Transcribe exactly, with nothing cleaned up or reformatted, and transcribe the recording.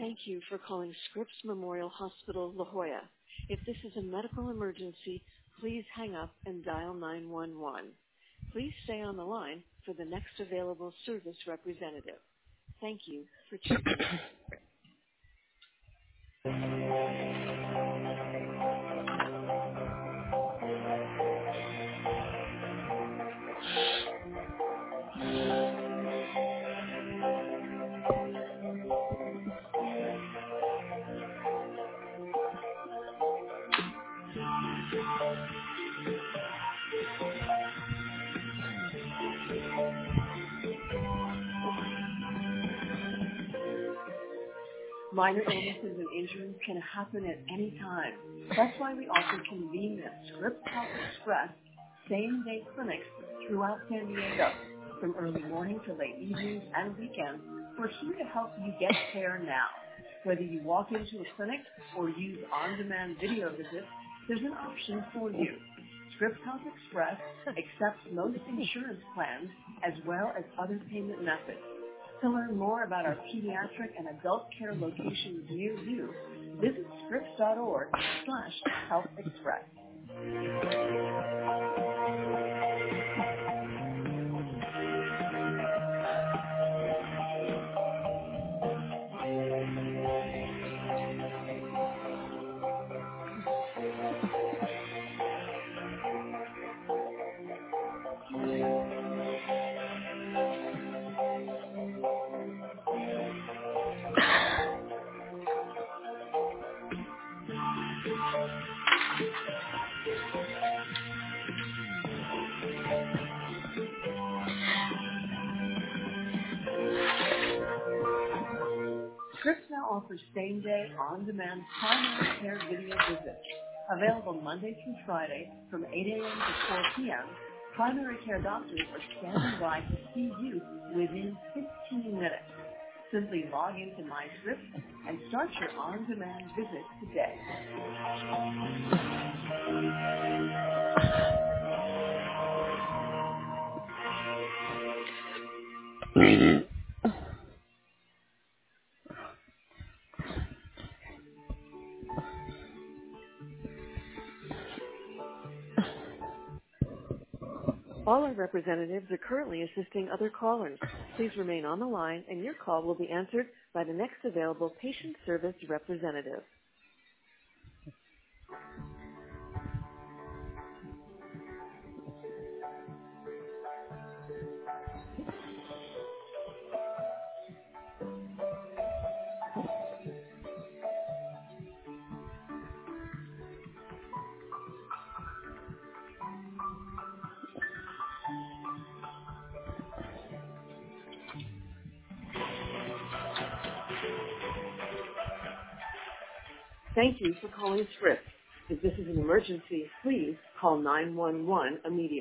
Thank you for calling Scripps Memorial Hospital, La Jolla. If this is a medical emergency, please hang up and dial nine one one. Please stay on the line for the next available service representative. Thank you for choosing. Minor illnesses and injuries can happen at any time. That's why we offer convenient Scripps Health Express same-day clinics throughout San Diego. From early morning to late evenings and weekends, we're here to help you get care now. Whether you walk into a clinic or use on-demand video visits, there's an option for you. Scripps Health Express accepts most insurance plans as well as other payment methods. To learn more about our pediatric and adult care locations near you, visit scripps.org slash health express. Scripps now offers same-day, on-demand primary care video visits. Available Monday through Friday from eight a.m. to four p.m., primary care doctors are standing by to see you within fifteen minutes. Simply log into MyScripps and start your on-demand visit today. All our representatives are currently assisting other callers. Please remain on the line, and your call will be answered by the next available patient service representative. Thank you for calling Scripps. If this is an emergency, please call nine one one immediately.